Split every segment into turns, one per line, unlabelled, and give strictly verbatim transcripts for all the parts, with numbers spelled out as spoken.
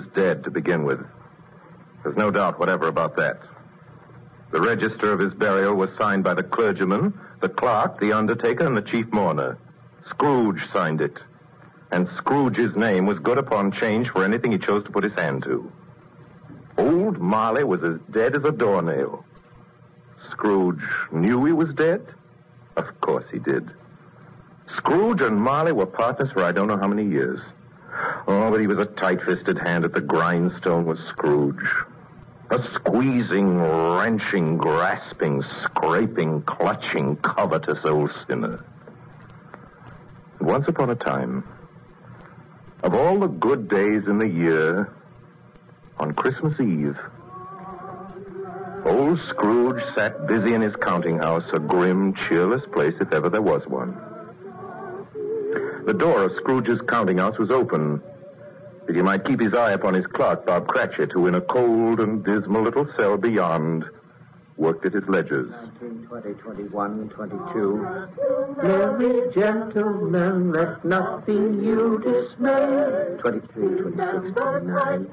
dead to begin with. There's no doubt whatever about that. The register of his burial was signed by the clergyman, the clerk, the undertaker, and the chief mourner. Scrooge signed it. And Scrooge's name was good upon change for anything he chose to put his hand to. Old Marley was as dead as a doornail. Scrooge knew he was dead? Of course he did. Scrooge and Marley were partners for I don't know how many years. Oh, but he was a tight-fisted hand at the grindstone, was Scrooge. A squeezing, wrenching, grasping, scraping, clutching, covetous old sinner. And once upon a time, of all the good days in the year, on Christmas Eve, old Scrooge sat busy in his counting house, a grim, cheerless place if ever there was one. The door of Scrooge's counting house was open, that he might keep his eye upon his clerk, Bob Cratchit, who in a cold and dismal little cell beyond worked at his ledgers.
nineteen, twenty, twenty-one, twenty-two. Merry gentlemen, let nothing you dismay. twenty-three, twenty-six, twenty-nine.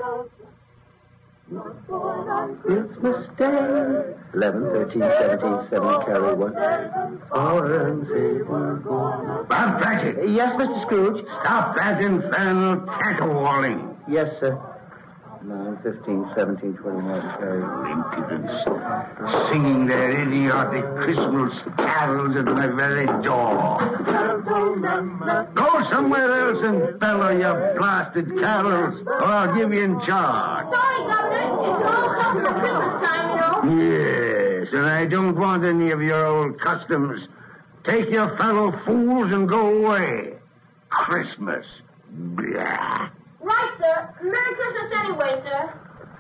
Christmas Day. eleven, thirteen, seventeen, seven, carry one. Four and seven.
Bob Cratchit.
Yes, Mister Scrooge?
Stop that infernal caterwauling.
Yes, sir. nine, fifteen, seventeen, twenty-nine, carry one.
Impudence. Singing their idiotic Christmas carols at my very door. Go somewhere else and bellow your blasted carols, or I'll give you in charge.
Sorry, Governor. It's all come for Christmas time, you know.
Yes, and I don't want any of your old customs. Take your fellow fools and go away. Christmas. Blah.
Right, sir. Merry Christmas anyway, sir.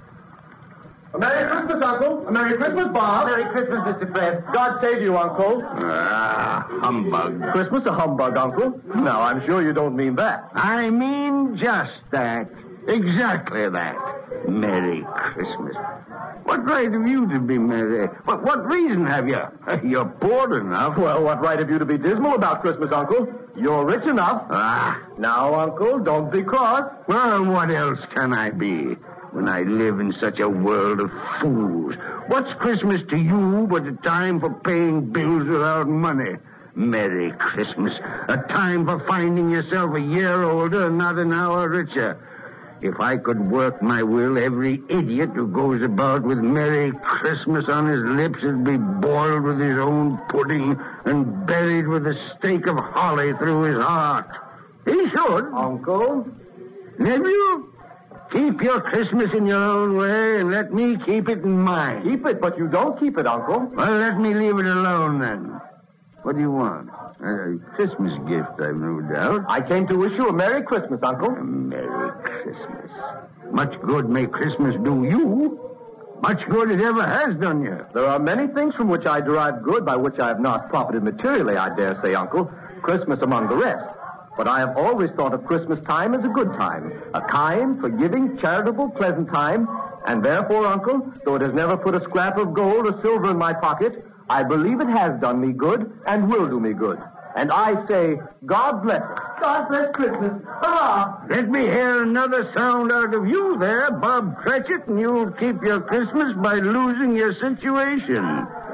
A Merry Christmas, Uncle. A Merry Christmas, Bob.
Merry Christmas, Mister Fred.
God save you, Uncle.
Ah, humbug.
Christmas a humbug, Uncle? Now, I'm sure you don't mean that.
I mean just that. Exactly that. Merry Christmas. What right have you to be merry? What, what reason have you? You're poor enough.
Well, what right have you to be dismal about Christmas, Uncle? You're rich enough.
Ah.
Now, Uncle, don't be cross.
Well, what else can I be when I live in such a world of fools? What's Christmas to you but a time for paying bills without money? Merry Christmas. A time for finding yourself a year older and not an hour richer. If I could work my will, every idiot who goes about with Merry Christmas on his lips would be boiled with his own pudding and buried with a stake of holly through his heart. He should.
Uncle?
Nephew, keep your Christmas in your own way and let me keep it in mine.
Keep it, but you don't keep it, Uncle.
Well, let me leave it alone then. What do you want? A Christmas gift, I've no doubt.
I came to wish you a Merry Christmas, Uncle.
A Merry Christmas. Much good may Christmas do you. Much good it ever has done you.
There are many things from which I derive good by which I have not profited materially, I dare say, Uncle. Christmas among the rest. But I have always thought of Christmas time as a good time. A kind, forgiving, charitable, pleasant time. And therefore, Uncle, though it has never put a scrap of gold or silver in my pocket, I believe it has done me good and will do me good. And I say, God bless it. God bless Christmas. Hurrah!
Let me hear another sound out of you there, Bob Cratchit, and you'll keep your Christmas by losing your situation.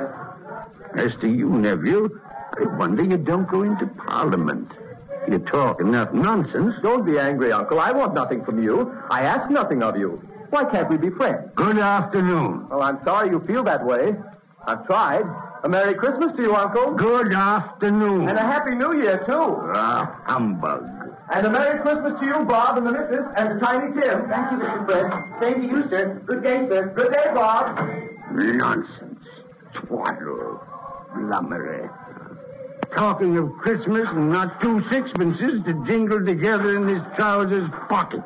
As to you, nephew, I wonder you don't go into Parliament. You talk enough nonsense.
Don't be angry, Uncle. I want nothing from you. I ask nothing of you. Why can't we be friends?
Good afternoon.
Oh, I'm sorry you feel that way. I've tried. A Merry Christmas to you, Uncle.
Good afternoon.
And a Happy New Year, too.
Ah, humbug.
And a Merry Christmas to you, Bob, and the missus, and to Tiny Tim.
Thank you, Mister Fred. Same to you, sir. Good day, sir.
Good day, Bob.
Nonsense. Twaddle. Blummery. Talking of Christmas and not two sixpences to jingle together in his trousers pocket.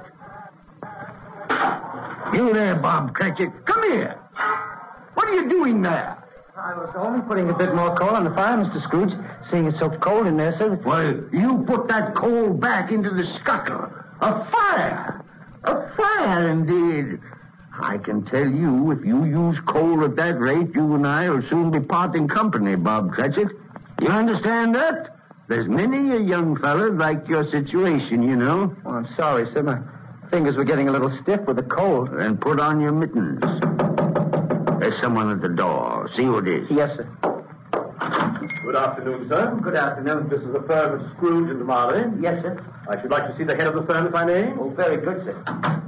You there, Bob Cratchit. Come here. What are you doing there?
I was only putting a bit more coal on the fire, Mister Scrooge, seeing it's so cold in there, sir.
Well, you put that coal back into the scuttle. A fire! A fire, indeed. I can tell you, if you use coal at that rate, you and I will soon be parting company, Bob Cratchit. You understand that? There's many a young fella like your situation, you know.
Oh, I'm sorry, sir. My Fingers were getting a little stiff with the cold.
Then put on your mittens. There's someone at the door. See who it is.
Yes, sir.
Good afternoon, sir.
Good afternoon.
This is the firm of Scrooge and Marley.
Yes, sir.
I should like to see the head of the firm, if I may.
Oh, very good, sir.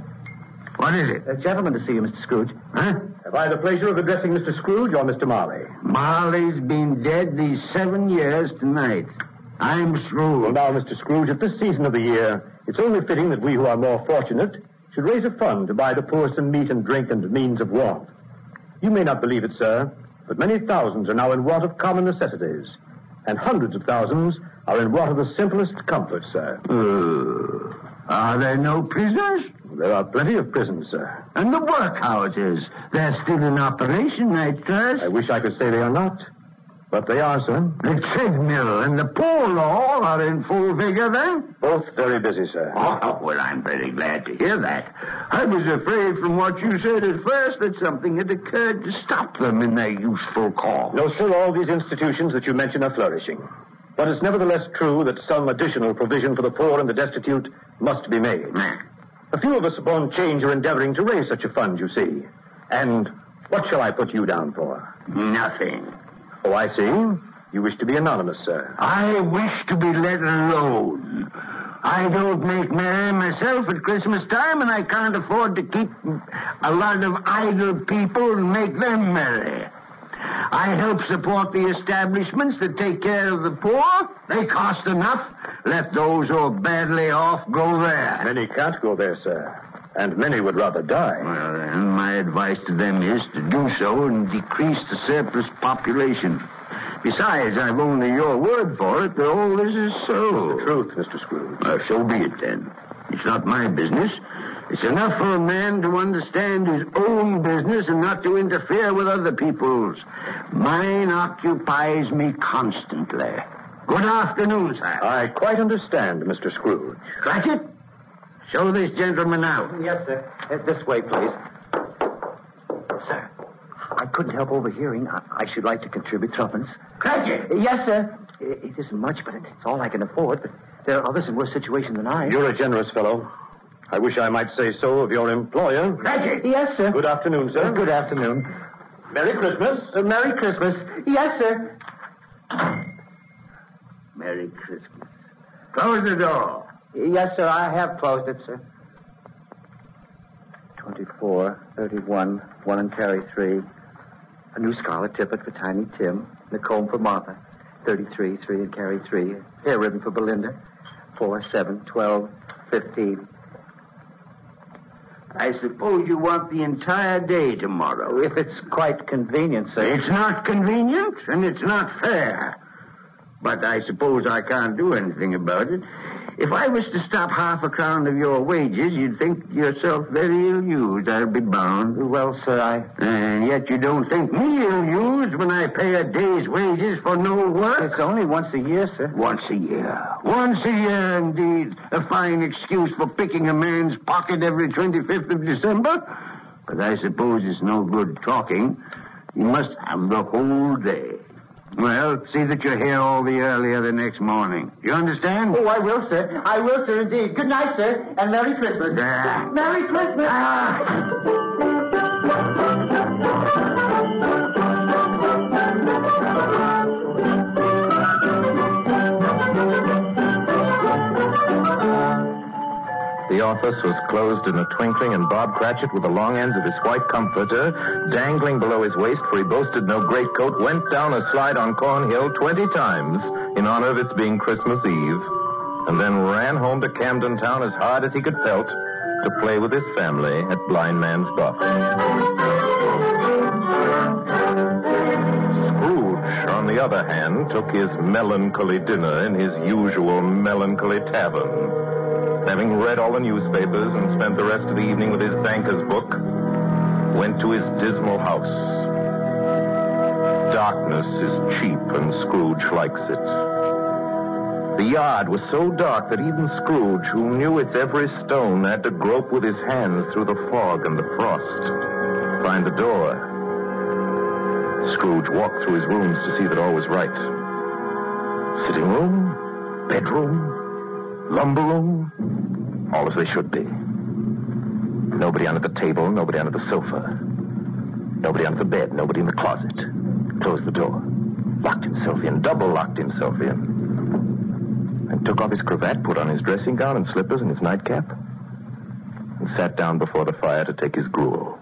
What is it?
A gentleman to see you, Mister Scrooge.
Huh?
Have I the pleasure of addressing Mister Scrooge or Mister Marley?
Marley's been dead these seven years tonight. I'm Scrooge.
Well, now, Mister Scrooge, at this season of the year, it's only fitting that we who are more fortunate should raise a fund to buy the poor some meat and drink and means of warmth. You may not believe it, sir, but many thousands are now in want of common necessities, and hundreds of thousands are in want of the simplest comfort, sir.
Uh, are there no prisons?
There are plenty of prisons, sir.
And the workhouses? They're still in operation, I trust.
I wish I could say they are not, but they are, sir.
The treadmill and the pole all are in full vigor, then?
Both very busy, sir.
Oh, well, I'm very glad to hear that. I was afraid from what you said at first that something had occurred to stop them in their useful cause.
No, sir, all these institutions that you mention are flourishing. But it's nevertheless true that some additional provision for the poor and the destitute must be made.
Nah.
A few of us upon change are endeavoring to raise such a fund, you see. And what shall I put you down for?
Nothing.
Oh, I see. You wish to be anonymous, sir.
I wish to be let alone. I don't make merry myself at Christmas time, and I can't afford to keep a lot of idle people and make them merry. I help support the establishments that take care of the poor. They cost enough. Let those who are badly off go there.
Many can't go there, sir. And many would rather die.
Well, then, my advice to them is to do so and decrease the surplus population. Besides, I've only your word for it that all this is so.
The truth, Mister Scrooge.
Well, so be it, then. It's not my business. It's enough for a man to understand his own business and not to interfere with other people's. Mine occupies me constantly. Good afternoon, sir.
I quite understand, Mister Scrooge.
Cratchit, show this gentleman out.
Yes, sir. Uh, this way, please. Sir, I couldn't help overhearing. I, I should like to contribute threepence.
Cratchit!
Uh, yes, sir. It, it isn't much, but it's all I can afford. But there are others in worse situation than I.
You're a generous fellow. I wish I might say so of your employer.
Cratchit!
Yes, sir.
Good afternoon, sir.
Uh, good afternoon.
Merry Christmas.
Uh, Merry Christmas. Yes, sir.
Merry Christmas. Close the door.
Yes, sir. I have closed it, sir. Twenty-four, thirty-one, one and carry three. A new scarlet tippet for Tiny Tim. And a comb for Martha. Thirty-three, three and carry three. Hair ribbon for Belinda. Four, seven, twelve, fifteen.
I suppose you want the entire day tomorrow.
If it's quite convenient, sir.
It's not convenient, and it's not fair. But I suppose I can't do anything about it. If I was to stop half a crown of your wages, you'd think yourself very ill-used, I'll be bound.
Well, sir, I...
And yet you don't think me ill-used when I pay a day's wages for no work?
It's only once a year, sir.
Once a year. Once a year, indeed. A fine excuse for picking a man's pocket every twenty-fifth of December. But I suppose it's no good talking. You must have the whole day. Well, see that you're here all the earlier the next morning. You understand?
Oh, I will, sir. I will, sir, indeed. Good night, sir, and Merry Christmas.
Ah.
Merry Christmas.
The office was closed in a twinkling, and Bob Cratchit, with the long ends of his white comforter dangling below his waist, for he boasted no greatcoat, went down a slide on Cornhill twenty times in honor of its being Christmas Eve, and then ran home to Camden Town as hard as he could pelt to play with his family at Blind Man's Buff. Scrooge, on the other hand, took his melancholy dinner in his usual melancholy tavern. Having read all the newspapers and spent the rest of the evening with his banker's book, went to his dismal house. Darkness is cheap, and Scrooge likes it. The yard was so dark that even Scrooge, who knew its every stone, had to grope with his hands through the fog and the frost to find the door. Scrooge walked through his rooms to see that all was right. Sitting room, bedroom, lumber room, all as they should be. Nobody under the table, nobody under the sofa. Nobody under the bed, nobody in the closet. Closed the door. Locked himself in, double locked himself in. And took off his cravat, put on his dressing gown and slippers and his nightcap, and sat down before the fire to take his gruel.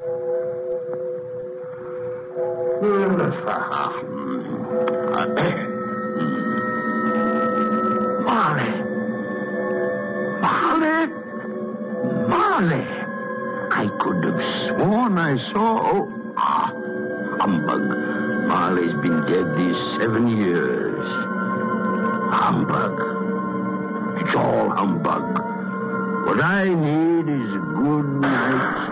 Marley! Marley! Marley! I could have sworn I saw... Oh, ah, humbug. Marley's been dead these seven years. Humbug. It's all humbug. What I need is a good night.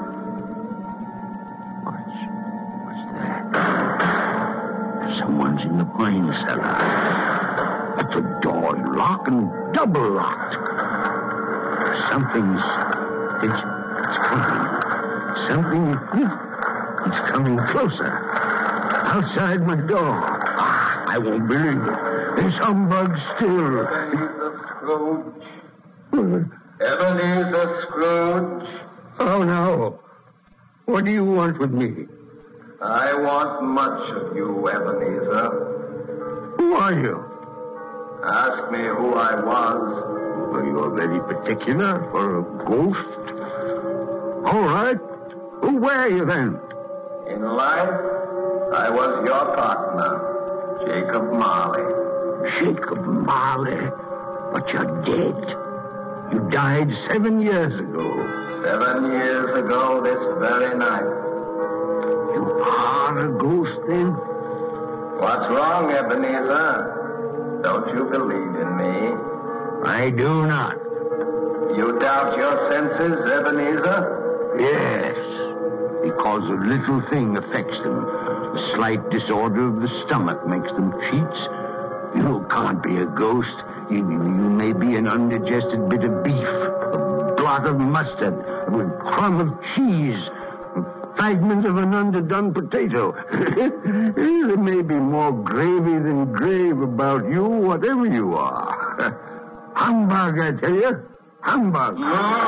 What's... What's that? Someone's in the wine cellar. But the door's locked and double locked. Something's... It's, it's coming. Something... It's coming closer. Outside my door. Ah, I won't believe it. There's humbug still.
Ebenezer Scrooge. Ebenezer Scrooge.
Oh, no. What do you want with me?
I want much of you, Ebenezer.
Who are you?
Ask me who I was.
Well, you're very particular for a ghost. All right. Who were you then?
In life, I was your partner, Jacob Marley.
Jacob Marley. But you're dead. You died seven years ago.
Seven years ago this very night.
You are a ghost then?
What's wrong, Ebenezer? Don't you believe in me?
I do not.
You doubt your senses, Ebenezer?
Yes. Because a little thing affects them. A slight disorder of the stomach makes them cheats. You can't be a ghost. You, you may be an undigested bit of beef, a blot of mustard, a crumb of cheese, a fragment of an underdone potato. There may be more gravy than grave about you, whatever you are. Humbug, I tell you. Humbug.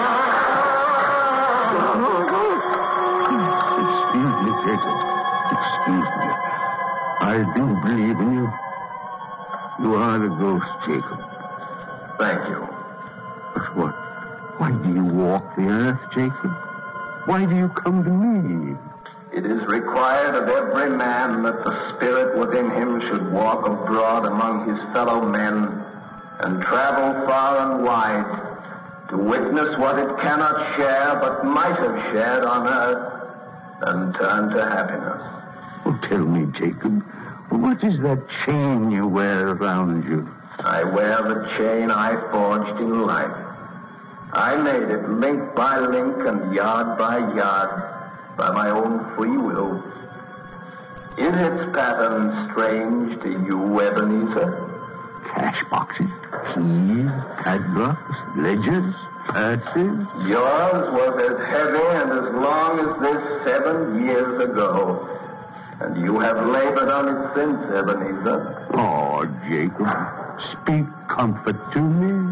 Excuse me, Jacob. Excuse me. I do believe in you. You are the ghost, Jacob.
Thank you.
But what? Why do you walk the earth, Jacob? Why do you come to me?
It is required of every man that the spirit within him should walk abroad among his fellow men and travel far and wide to witness what it cannot share but might have shared on earth and turn to happiness.
Oh, tell me, Jacob, what is that chain you wear around you?
I wear the chain I forged in life. I made it link by link and yard by yard by my own free will. Is its pattern strange to you, Ebenezer?
Cash boxes, keys, padlocks, ledgers, purses.
Yours was as heavy and as long as this seven years ago. And you have labored on it since, Ebenezer.
Oh, Jacob, speak comfort to me.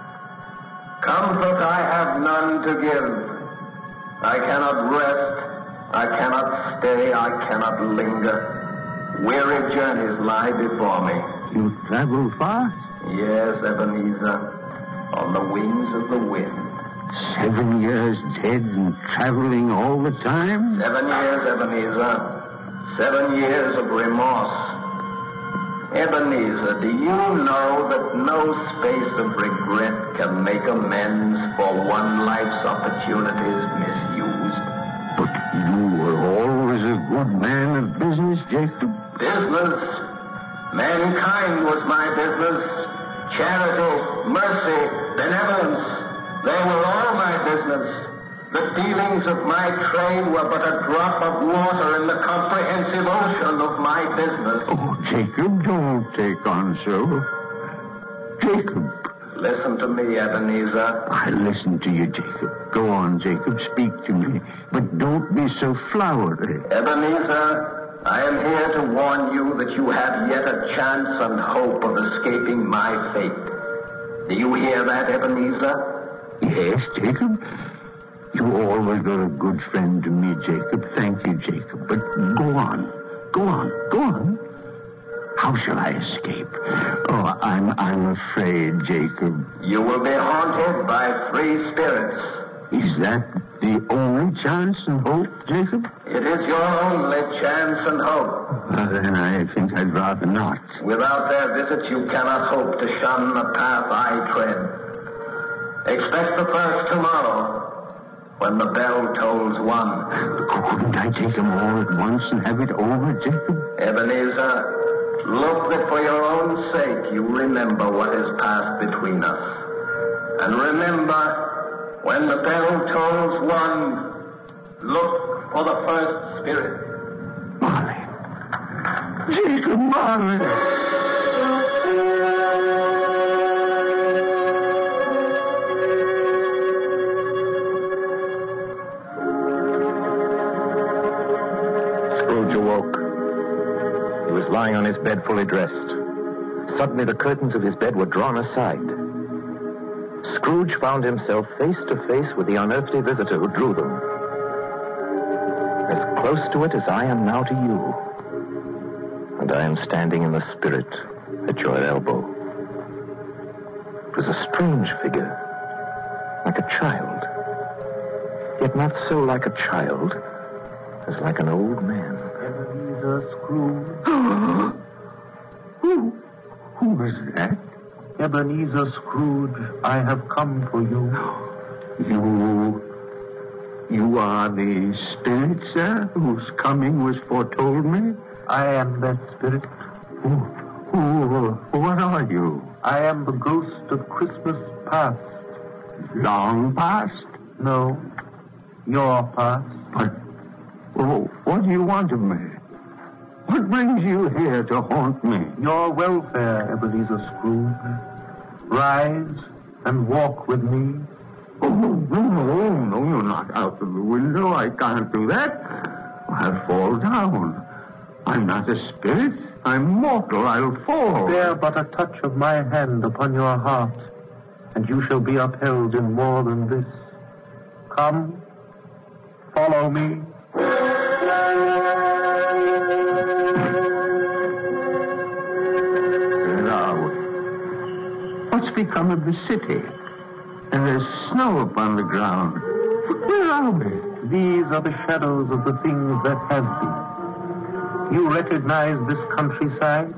Comfort I have none to give. I cannot rest. I cannot stay. I cannot linger. Weary journeys lie before me.
You travel fast?
Yes, Ebenezer. On the wings of the wind.
Seven years dead and traveling all the time?
Seven years, Ebenezer. Seven years of remorse. Ebenezer, do you know that no space of regret can make amends for one life's opportunities misused?
But you were always a good man of business, Jacob.
Business? Mankind was my business. Charity, mercy, benevolence, they were all my business. The dealings of my trade were but a drop of water in the comprehensive ocean of my business.
Oh, Jacob, don't take on so. Jacob.
Listen to me, Ebenezer.
I listen to you, Jacob. Go on, Jacob, speak to me. But don't be so flowery.
Ebenezer, I am here to warn you that you have yet a chance and hope of escaping my fate. Do you hear that, Ebenezer?
Yes, Jacob. You always were a good friend to me, Jacob. Thank you, Jacob. But go on. Go on. Go on. How shall I escape? Oh, I'm I'm afraid, Jacob.
You will be haunted by three spirits.
Is that the only chance and hope, Jacob?
It is your only chance and hope.
Well, then I think I'd rather not.
Without their visit, you cannot hope to shun the path I tread. Expect the first tomorrow, when the bell tolls one.
Couldn't I take them all at once and have it over, Jacob?
Ebenezer, look that for your own sake you remember what has passed between us. And remember, when the bell tolls one, look for the first spirit.
Marley. Jacob Marley.
Lying on his bed fully dressed. Suddenly the curtains of his bed were drawn aside. Scrooge found himself face to face with the unearthly visitor who drew them. As close to it as I am now to you. And I am standing in the spirit at your elbow. It was a strange figure, like a child. Yet not so like a child as like an old man.
Ebenezer Scrooge. Who? Who is that?
Ebenezer Scrooge, I have come for you.
You... You are the spirit, sir, whose coming was foretold me?
I am that spirit.
Who... Who... What are you?
I am the ghost of Christmas past.
Long past?
No, your past.
But... Oh, what do you want of me? What brings you here to haunt me?
Your welfare, Ebenezer Scrooge. Rise and walk with me.
Oh, no, no, no, you're not out of the window. I can't do that. I'll fall down. I'm not a spirit. I'm mortal. I'll fall.
Bear but a touch of my hand upon your heart, and you shall be upheld in more than this. Come, follow me.
What's become of the city? And there's snow upon the ground. Where are we?
These are the shadows of the things that have been. You recognize this countryside?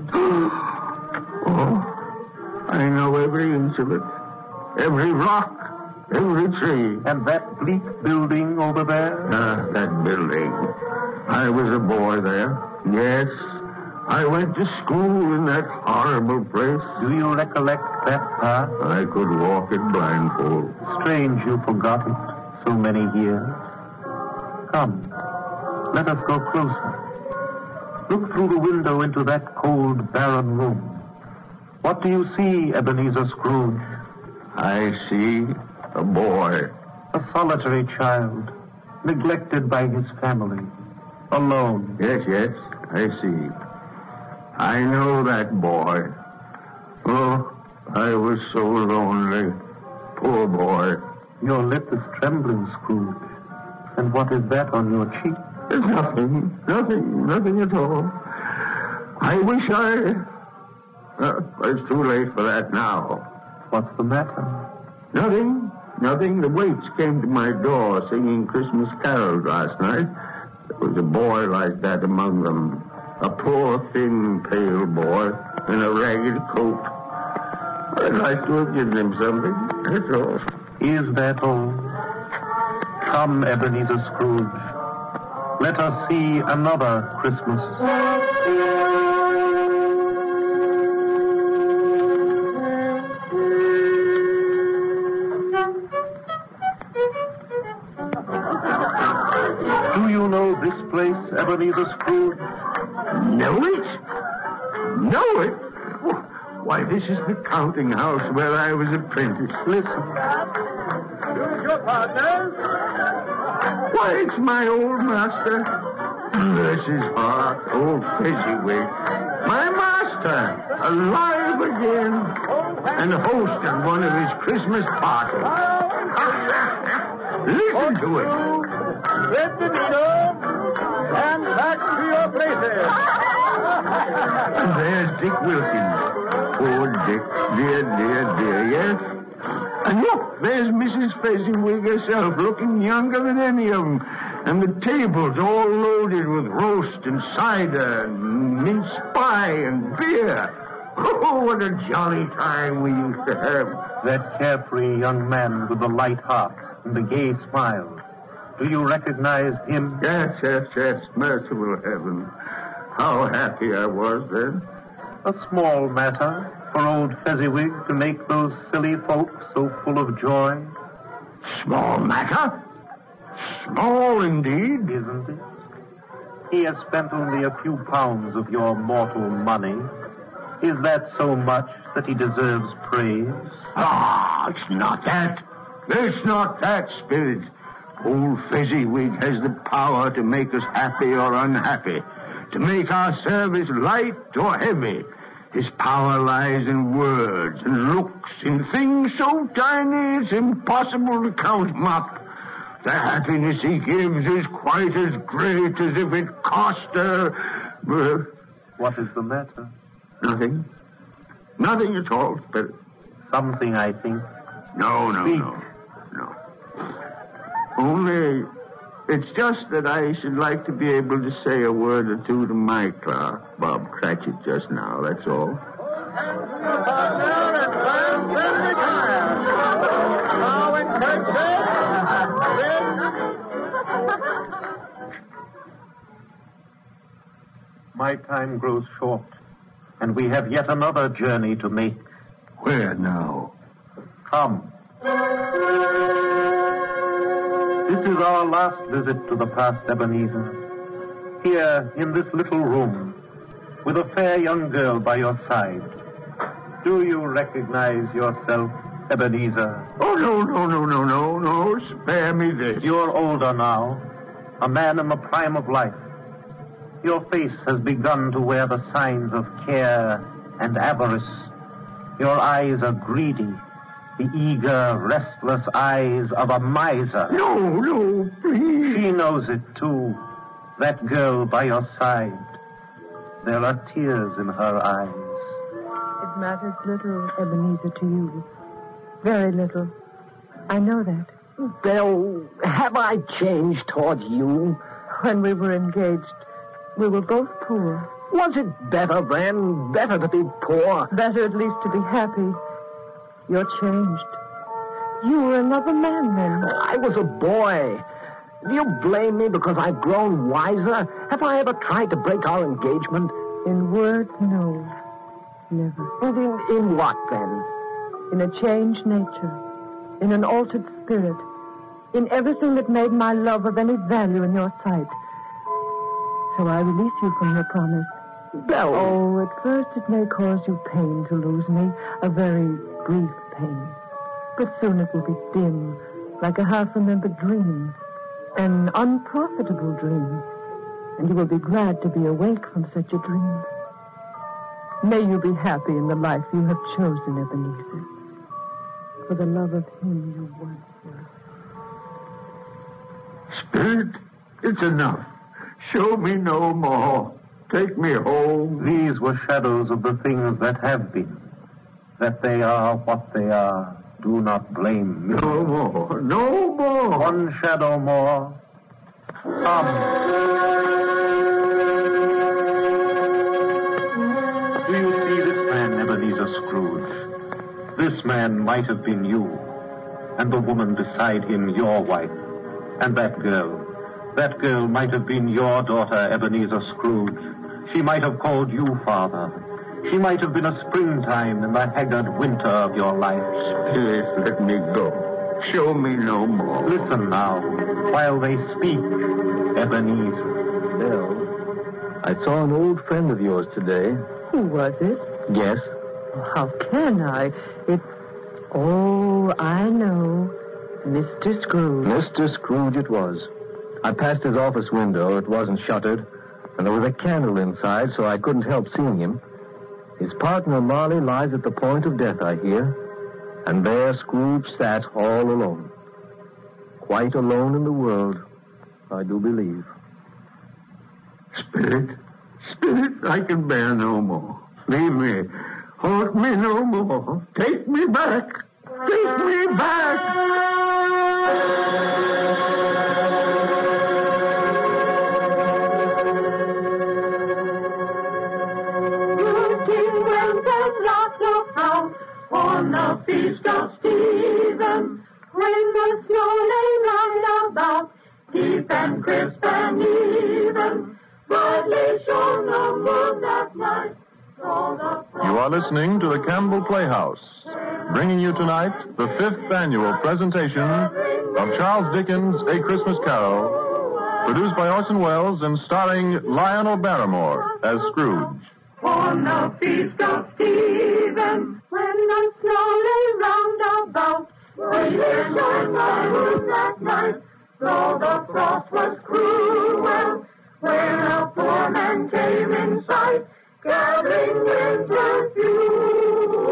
Oh, I know every inch of it. Every rock, every tree.
And that bleak building over there?
Ah, that building. I was a boy there. Yes. I went to school in that horrible place.
Do you recollect that path?
I could walk it blindfold.
Strange you forgot it so many years. Come, let us go closer. Look through the window into that cold, barren room. What do you see, Ebenezer Scrooge?
I see a boy.
A solitary child, neglected by his family, alone.
Yes, yes, I see. I know that boy. Oh, I was so lonely. Poor boy.
Your lip is trembling, Scrooge. And what is that on your cheek?
It's nothing. Nothing. Nothing at all. I wish I... Uh, it's too late for that now.
What's the matter?
Nothing. Nothing. The waits came to my door singing Christmas carols last night. There was a boy like that among them. A poor, thin, pale boy in a ragged coat. I'd like to have given him something. That's all.
Is that all? Come, Ebenezer Scrooge. Let us see another Christmas. Do you know this place, Ebenezer Scrooge?
Know it? Know it? Why, this is the counting house where I was apprentice.
Listen.
Who's your partners?
Why, it's my old master. Bless his heart, old Fezziwig. My master, alive again, and hosting one of his Christmas parties. Listen to it.
Let the window and back to your places.
There's Dick Wilkins. Poor Dick. Dear, dear, dear, yes? And look, there's Missus Fezziwig herself, looking younger than any of them. And the table's all loaded with roast and cider and mince pie and beer. Oh, what a jolly time we used to have.
That carefree young man with the light heart and the gay smile. Do you recognize him?
Yes, yes, yes. Merciful heaven. How happy I was then.
A small matter for old Fezziwig to make those silly folks so full of joy.
Small matter? Small indeed.
Isn't it? He has spent only a few pounds of your mortal money. Is that so much that he deserves praise?
Ah, it's not that. It's not that, Spirit. Old Fezziwig has the power to make us happy or unhappy, to make our service light or heavy. His power lies in words and looks, in things so tiny it's impossible to count them up. The happiness he gives is quite as great as if it cost her... Uh,
what is the matter?
Nothing. Nothing at all, Spirit.
Something, I think.
No, no,
Speak.
no. No. Only, it's just that I should like to be able to say a word or two to my clerk, Bob Cratchit, just now, that's all.
My time grows short, and we have yet another journey to make.
Where now?
Come. This is our last visit to the past, Ebenezer. Here, in this little room, with a fair young girl by your side. Do you recognize yourself, Ebenezer?
Oh, no, no, no, no, no, no. Spare me this.
You're older now, a man in the prime of life. Your face has begun to wear the signs of care and avarice. Your eyes are greedy, the eager, restless eyes of a miser.
No, no, please.
She knows it, too, that girl by your side. There are tears in her eyes.
It matters little, Ebenezer, to you. Very little. I know that.
Belle, have I changed towards you?
When we were engaged, we were both poor.
Was it better then? Better to be poor?
Better at least to be happy. You're changed. You were another man then.
I was a boy. Do you blame me because I've grown wiser? Have I ever tried to break our engagement?
In words, no. Never.
But in, in what, then?
In a changed nature. In an altered spirit. In everything that made my love of any value in your sight. So I release you from your promise.
Belle.
Oh, at first it may cause you pain to lose me. A very brief pain. But soon it will be dim, like a half-remembered dream. An unprofitable dream. And you will be glad to be awake from such a dream. May you be happy in the life you have chosen, Ebenezer. For the love of him you once were.
Spirit, it's enough. Show me no more. Take me home.
These were shadows of the things that have been. That they are what they are. Do not blame me.
No more. No more.
One shadow more. Come. Do you see this man, Ebenezer Scrooge? This man might have been you. And the woman beside him, your wife. And that girl. That girl might have been your daughter, Ebenezer Scrooge. She might have called you father. She might have been a springtime in the haggard winter of your life.
Spirit, let me go. Show me no more.
Listen now, while they speak, Ebenezer.
Bill, I saw an old friend of yours today.
Who was it?
Yes.
How can I? It's... Oh, I know. Mister Scrooge.
Mister Scrooge it was. I passed his office window. It wasn't shuttered. And there was a candle inside, so I couldn't help seeing him. His partner, Marley, lies at the point of death, I hear. And there Scrooge sat all alone. quite alone in the world, I do believe.
Spirit, Spirit, I can bear no more. Leave me. Hold me no more. Take me back. Take me back.
On the feast of Stephen, when the snow lay round about, deep and crisp and even, brightly shone the moon that night.
You are listening to the Campbell Playhouse, bringing you tonight the fifth annual presentation of Charles Dickens' A Christmas Carol, produced by Orson Welles and starring Lionel Barrymore as Scrooge.
On the feast of Stephen, when the snow lay round about, brightly shone the moon that night, though the frost was cruel, when a poor man came in sight, gathering winter fuel.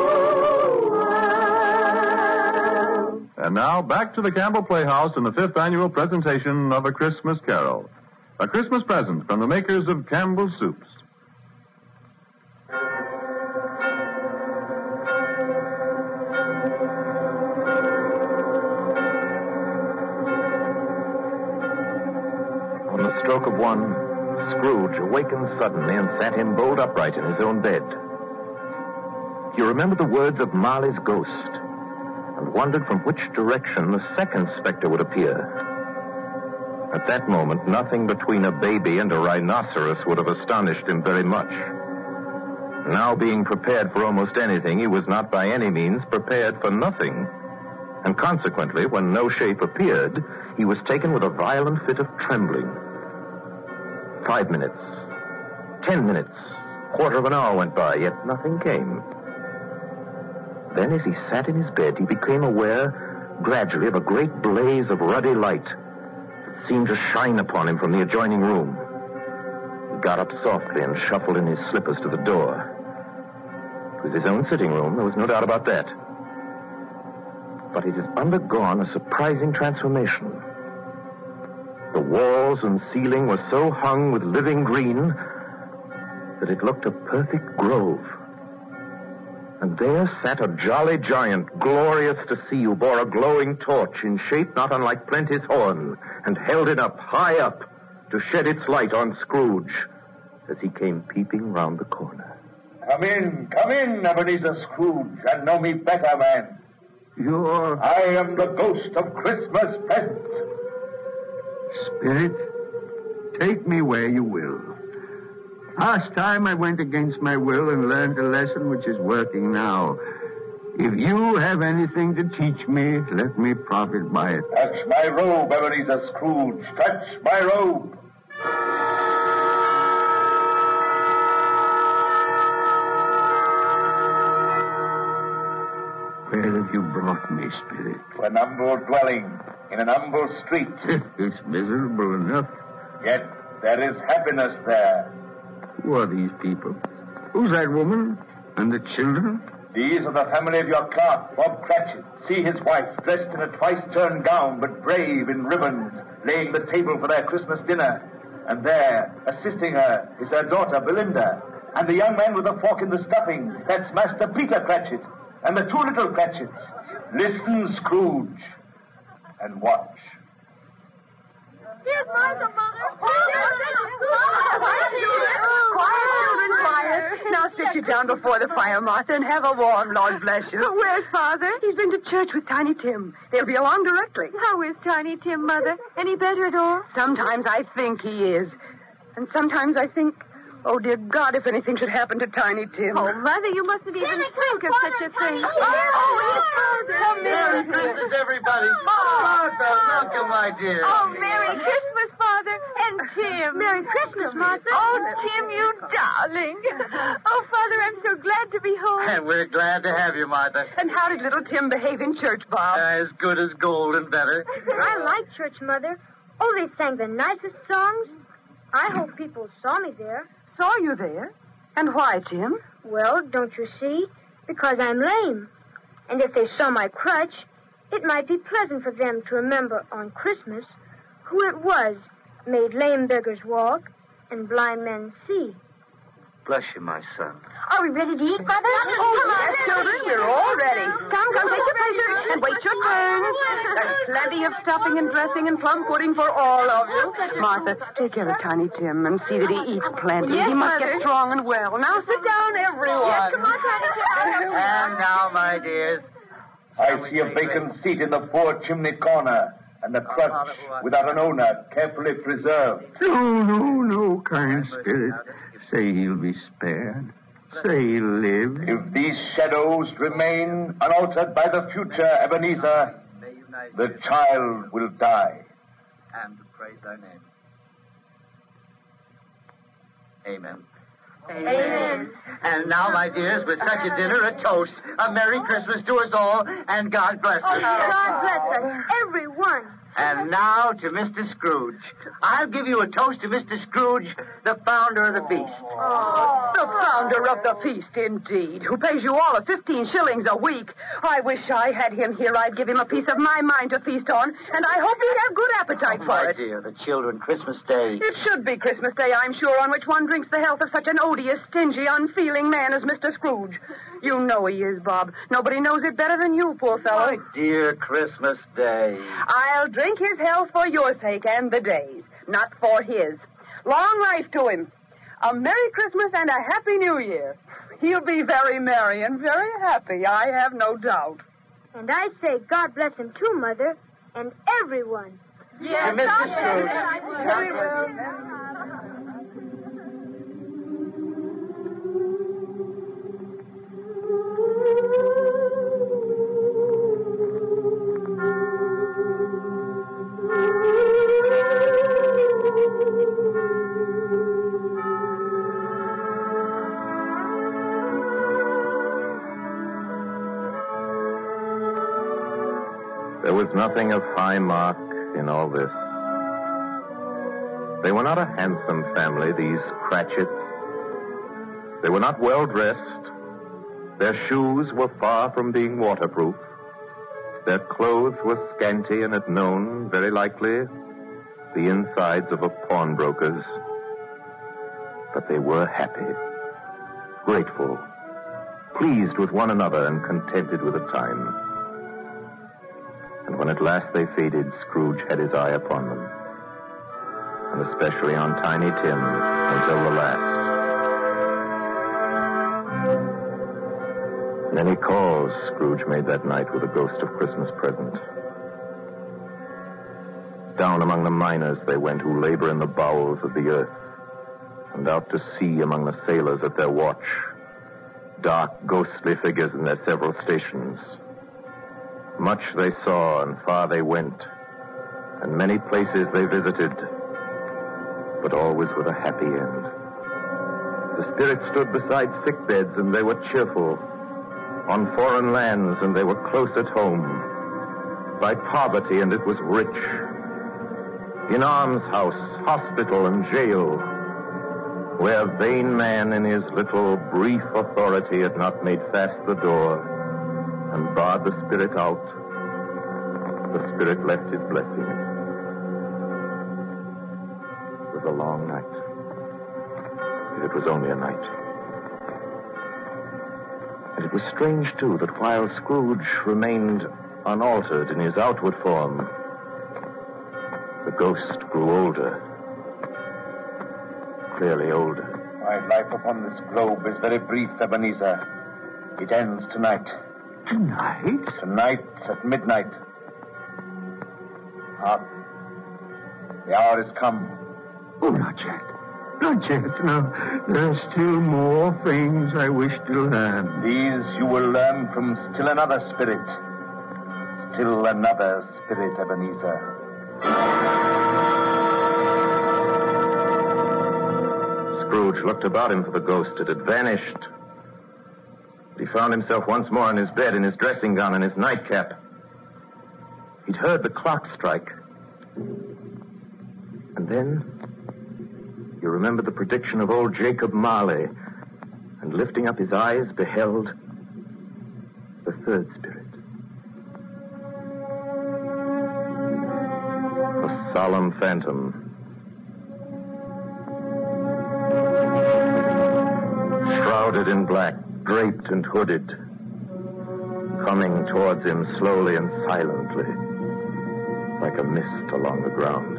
And now, back to the Campbell Playhouse in the fifth annual presentation of A Christmas Carol. A Christmas present from the makers of Campbell's Soups.
On the stroke of one, Scrooge awakened suddenly and sat him bolt upright in his own bed. He remembered the words of Marley's ghost and wondered from which direction the second specter would appear. At that moment, nothing between a baby and a rhinoceros would have astonished him very much. Now being prepared for almost anything, he was not by any means prepared for nothing. And consequently, when no shape appeared, he was taken with a violent fit of trembling. Five minutes, ten minutes, quarter of an hour went by, yet nothing came. Then as he sat in his bed, he became aware gradually of a great blaze of ruddy light that seemed to shine upon him from the adjoining room. He got up softly and shuffled in his slippers to the door. It was his own sitting room, there was no doubt about that. But it had undergone a surprising transformation. The walls and ceiling were so hung with living green that it looked a perfect grove. And there sat a jolly giant, glorious to see, who bore a glowing torch in shape not unlike Plenty's horn, and held it up, high up, to shed its light on Scrooge as he came peeping round the corner.
Come in, come in, Ebenezer Scrooge, and know me better, man.
You're...
I am the ghost of Christmas present.
Spirit, take me where you will. Last time I went against my will and learned a lesson which is working now. If you have anything to teach me, let me profit by it.
Touch my robe, Ebenezer Scrooge. Touch my robe.
Where have you brought me, Spirit?
To an humble dwelling in an humble street.
It's miserable enough.
Yet there is happiness there.
Who are these people? Who's that woman? And the children?
These are the family of your clerk, Bob Cratchit. See his wife, dressed in a twice-turned gown, but brave in ribbons, laying the table for their Christmas dinner. And there, assisting her, is her daughter, Belinda. And the young man with the fork in the stuffing, that's Master Peter Cratchit. And the two little Cratchits. Listen, Scrooge, and watch.
Here's Martha, Mother.
Quiet, children, quiet. Now sit you down before the fire, Martha, and have a warm, Lord bless you.
Where's Father?
He's been to church with Tiny Tim. They'll be along directly.
How is Tiny Tim, Mother? Any better at all?
Sometimes I think he is. And sometimes I think, oh, dear God, if anything should happen to Tiny Tim.
Oh, Mother, you mustn't even think of such a thing.
Oh, his father.
Oh, Merry
Christmas, everybody. Martha, welcome, my dear.
Oh, Merry Christmas, Father. And Tim. Merry Christmas, Martha. Oh, Tim, you darling. Oh, Father, I'm so glad to be home.
And we're glad to have you, Martha.
And how did little Tim behave in church, Bob?
Uh, as good as gold and better.
I like church, Mother. Oh, they sang the nicest songs. I hope people saw me there.
Saw you there? And why, Tim?
Well, don't you see? Because I'm lame. And if they saw my crutch, It might be pleasant for them to remember on Christmas who it was made lame beggars walk and blind men see.
Bless you, my son.
Are we ready to eat, Mother?
Oh, yes, children, we're all ready. Come, come, take your pleasure and wait your turn. There's plenty of stuffing and dressing and plum pudding for all of you. Martha, take care of Tiny Tim and see that he eats plenty.
Yes,
he must
Mother.
get strong and well. Now sit down, everyone.
Yes, come on, Tiny Tim.
And now, my dears.
I see a vacant seat in the fore chimney corner, and the crutch without an owner, carefully preserved.
No, no, no, kind spirit. Say he'll be spared. Say he'll live.
If these shadows remain unaltered by the future, Ebenezer, the child will die.
And to praise thy name. Amen.
Amen.
And now, my dears, with such a dinner, a toast. A Merry Christmas to us all, and God bless us.
Oh, God bless us, everyone.
And now to Mister Scrooge. I'll give you a toast to Mister Scrooge, the founder of the feast.
Oh, the founder of the feast, indeed, who pays you all of fifteen shillings a week. I wish I had him here. I'd give him a piece of my mind to feast on, and I hope he'd have good appetite
Oh,
for
my
it.
dear, the children, Christmas Day.
It should be Christmas Day, I'm sure, on which one drinks the health of such an odious, stingy, unfeeling man as Mister Scrooge. You know he is, Bob. Nobody knows it better than you, poor fellow.
My dear Christmas Day.
I'll drink his health for your sake and the day's, not for his. Long life to him. A Merry Christmas and a Happy New Year. He'll be very merry and very happy, I have no doubt.
And I say God bless him too, Mother, and everyone.
Yes, Mister Scrooge.
Very well.
There was nothing of high mark in all this. They were not a handsome family, these Cratchits. They were not well dressed. Their shoes were far from being waterproof. Their clothes were scanty and had known, very likely, the insides of a pawnbroker's. But they were happy, grateful, pleased with one another and contented with the time. And when at last they faded, Scrooge had his eye upon them, and especially on Tiny Tim until the last. Many calls Scrooge made that night with a ghost of Christmas present. Down among the miners they went who labor in the bowels of the earth, and out to sea among the sailors at their watch, dark, ghostly figures in their several stations. Much they saw and far they went, and many places they visited, but always with a happy end. The spirits stood beside sick beds, and they were cheerful. On foreign lands, and they were close at home. By poverty, and it was rich. In almshouse, hospital, and jail, where vain man in his little brief authority had not made fast the door and barred the spirit out, the spirit left his blessing. It was a long night. Yet it was only a night. And it was strange, too, that while Scrooge remained unaltered in his outward form, the ghost grew older. Clearly older.
My life upon this globe is very brief, Ebenezer. It ends tonight.
Tonight?
Tonight at midnight. Hark. The hour has come.
Oh, not yet. Not yet. No, there are still more things I wish to learn.
These you will learn from still another spirit. Still another spirit, Ebenezer.
Scrooge looked about him for the ghost. It had vanished. He found himself once more in his bed, in his dressing gown and his nightcap. He'd heard the clock strike. And then he remembered the prediction of old Jacob Marley, and lifting up his eyes, beheld the third spirit. phantom. Shrouded in black, draped and hooded, coming towards him slowly and silently, like a mist along the ground.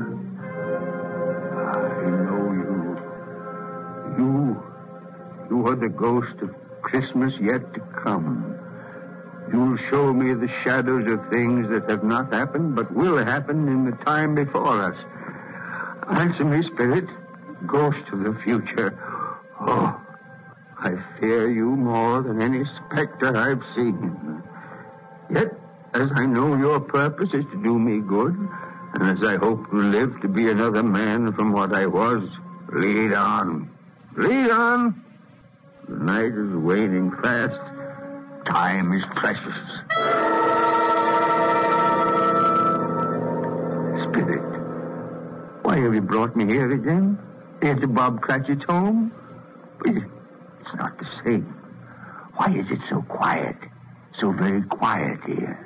I know you. You. You are the ghost of Christmas yet to come. You'll show me the shadows of things that have not happened, but will happen in the time before us. Answer me, Spirit, ghost of the future. Oh, I fear you more than any specter I've seen. Yet, as I know your purpose is to do me good, and as I hope to live to be another man from what I was, lead on. Lead on. The night is waning fast. Time is precious. Spirit, why have you brought me here again? Here to Bob Cratchit's home? But it's not the same. Why is it so quiet? So very quiet here.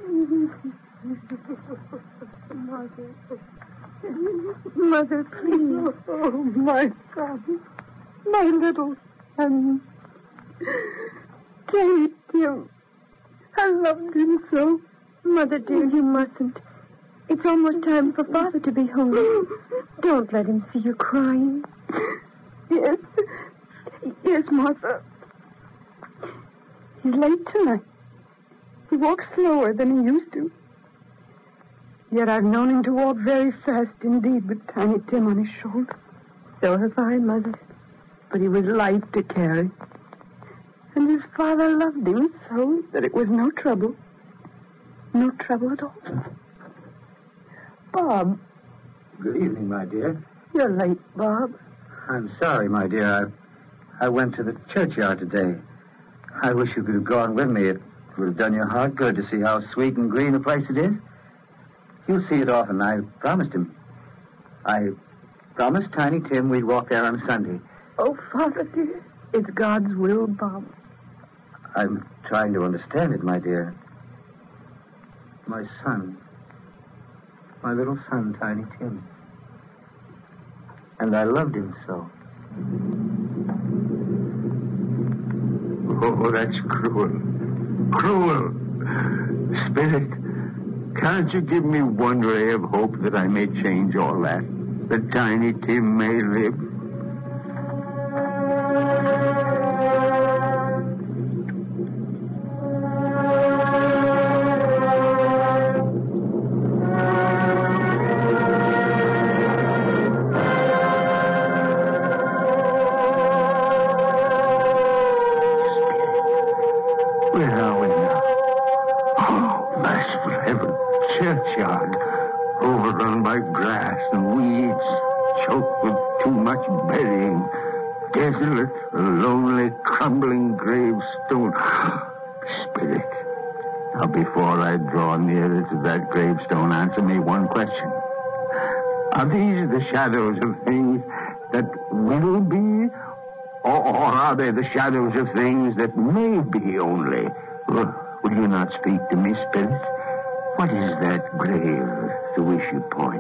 Mother. Mother, please. Oh, my son. My little son. Tiny Tim. I loved him so. Mother, dear, you mustn't. It's almost time for Father to be home. Don't let him see you crying. Yes. Yes, Martha. He's late tonight. He walks slower than he used to. Yet I've known him to walk very fast indeed with Tiny Tim on his shoulder. So have I, Mother. But he was light to carry. And his father loved him so that it was no trouble. No trouble at all. Bob.
Good evening, my dear.
You're late, Bob.
I'm sorry, my dear. I, I went to the churchyard today. I wish you could have gone with me. It would have done your heart good to see how sweet and green a place it is. You'll see it often. I promised him. I promised Tiny Tim we'd walk there on Sunday.
Oh, Father, dear. It's God's will, Bob.
I'm trying to understand it, my dear. My son. My little son, Tiny Tim. And I loved him so.
Oh, that's cruel. Cruel. Spirit, can't you give me one ray of hope that I may change all that? That Tiny Tim may live? Shadows of things that will be, or, or are they the shadows of things that may be only? Will, will you not speak to me, Spirit? What is that grave to which you point?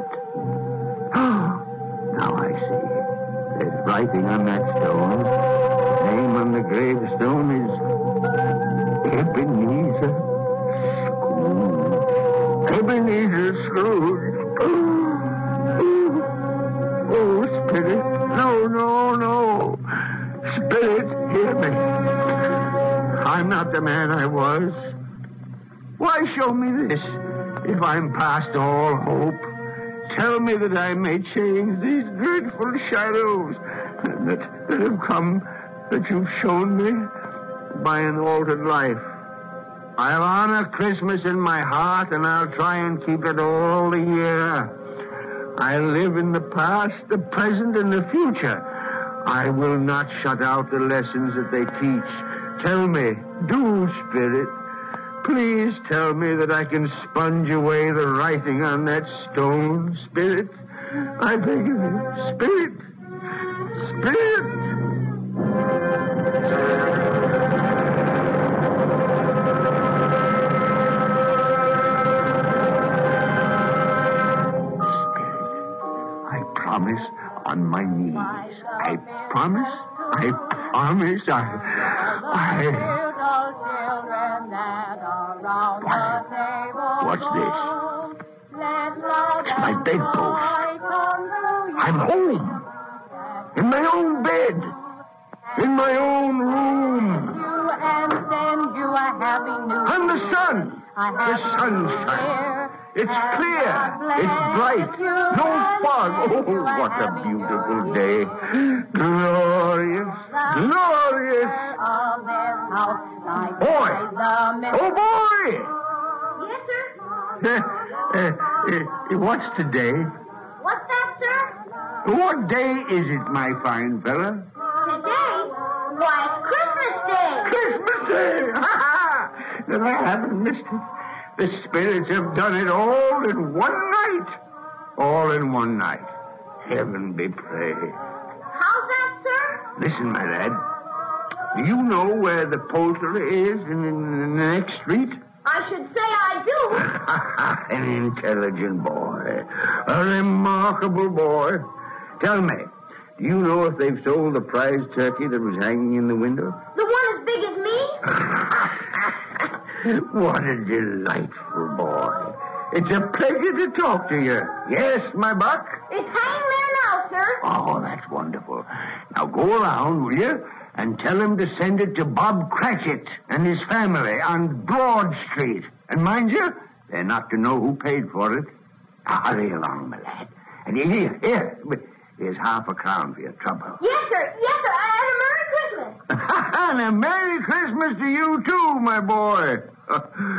Now I see. There's writing on that stone. The name on the gravestone is Ebenezer Scrooge. Ebenezer Scrooge. Oh, Spirit, no, no, no. Spirit, hear me. I'm not the man I was. Why show me this if I'm past all hope? Tell me that I may change these dreadful shadows that, that have come, that you've shown me by an altered life. I'll honor Christmas in my heart, and I'll try and keep it all the year. I live in the past, the present, and the future. I will not shut out the lessons that they teach. Tell me, do, Spirit, please tell me that I can sponge away the writing on that stone, Spirit. I beg of you, Spirit, Spirit. I promise on my knees. I promise. I promise. I. I. What? What's this? It's my bedpost. I'm home. In my own bed. In my own room. And the sun. The sunshine. It's clear. It's bright. No fog. Oh, what a beautiful day. Glorious. Glorious. Boy. Oh, boy.
Yes, sir?
Uh, uh, uh, what's today?
What's that, sir?
What day is it, my fine fella?
Today? Why, it's Christmas Day.
Christmas Day! Ha ha! Then I haven't missed it. The spirits have done it all in one night. All in one night. Heaven be praised.
How's that, sir?
Listen, my lad. Do you know where the poultery is in, in the next street?
I should say I do.
An intelligent boy. A remarkable boy. Tell me, do you know if they've sold the prize turkey that was hanging in the window?
The one as big as me?
What a delightful boy. It's a pleasure to talk to you. Yes, my buck?
It's hanging there now, sir.
Oh, that's wonderful. Now go around, will you, and tell him to send it to Bob Cratchit and his family on Broad Street. And mind you, they're not to know who paid for it. Now, hurry along, my lad. And here, here, here's half a crown for your trouble.
Yes, sir. Yes, sir. And a Merry Christmas.
And a Merry Christmas to you, too, my boy. Oh,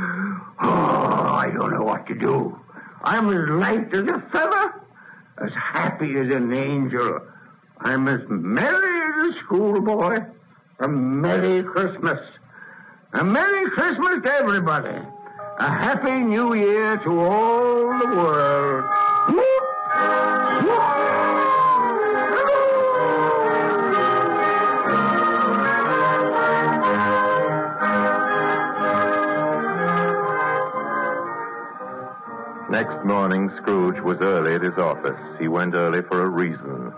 I don't know what to do. I'm as light as a feather, as happy as an angel. I'm as merry as a schoolboy. A Merry Christmas. A Merry Christmas to everybody. A Happy New Year to all the world. Whoop! Whoop!
Next morning, Scrooge was early at his office. He went early for a reason.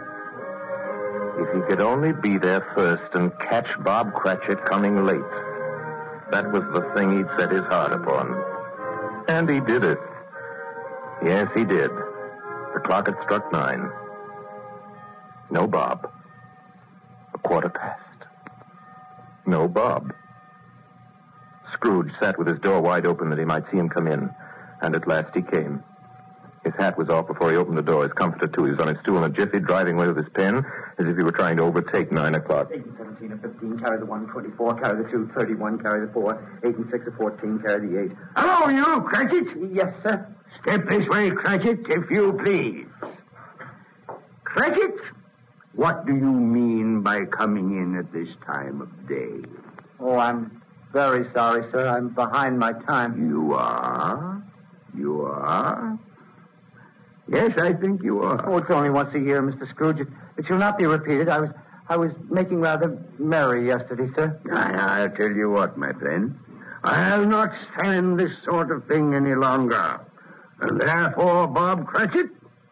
If he could only be there first and catch Bob Cratchit coming late. That was the thing he'd set his heart upon. And he did it. Yes, he did. The clock had struck nine. No Bob. A quarter past. No Bob. Scrooge sat with his door wide open that he might see him come in. And at last he came. His hat was off before he opened the door. His comforter, too. He was on his stool in a jiffy, driving away with his pen, as if he were trying to overtake nine o'clock.
Eight and seventeen and fifteen, carry the one, twenty-four, carry the two, thirty-one, carry the four, eight and six and fourteen, carry the eight.
Hello, you, Cratchit.
Yes, sir.
Step this way, Cratchit, if you please. Cratchit, what do you mean by coming in at this time of day?
Oh, I'm very sorry, sir. I'm behind my time.
You are? You are? Yes, I think you are.
Oh, it's only once a year, Mister Scrooge. It, it shall not be repeated. I was I was making rather merry yesterday, sir.
I, I'll tell you what, my friend. I'll not stand this sort of thing any longer. And therefore, Bob Cratchit,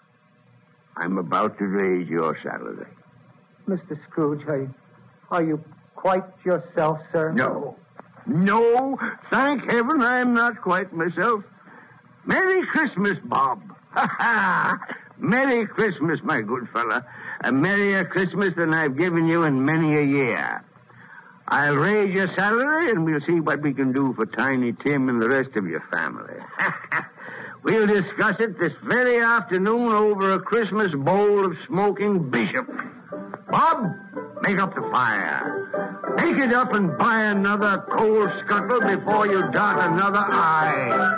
I'm about to raise your salary.
Mister Scrooge, are you, are you quite yourself, sir?
No. No, thank heaven I'm not quite myself. Merry Christmas, Bob. Ha ha! Merry Christmas, my good fella. A merrier Christmas than I've given you in many a year. I'll raise your salary, and we'll see what we can do for Tiny Tim and the rest of your family. We'll discuss it this very afternoon over a Christmas bowl of smoking bishop. Bob, make up the fire. Make it up and buy another coal scuttle before you dot another I.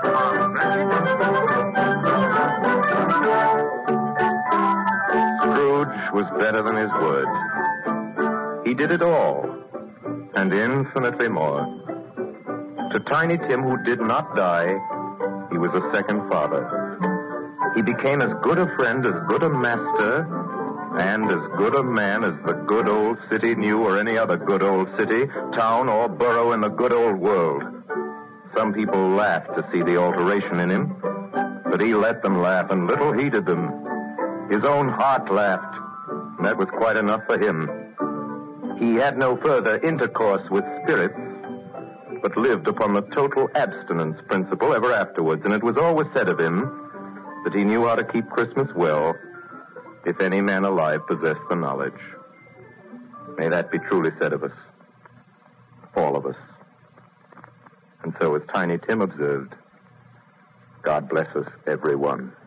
Scrooge was better than his word. He did it all, and infinitely more. To Tiny Tim, who did not die, he was a second father. He became as good a friend, as good a master, and as good a man as the good old city knew, or any other good old city, town, or borough in the good old world. Some people laughed to see the alteration in him, but he let them laugh and little heeded them. His own heart laughed, and that was quite enough for him. He had no further intercourse with spirits, but lived upon the total abstinence principle ever afterwards, and it was always said of him that he knew how to keep Christmas well, if any man alive possessed the knowledge. May that be truly said of us, all of us. And so, as Tiny Tim observed, God bless us, everyone.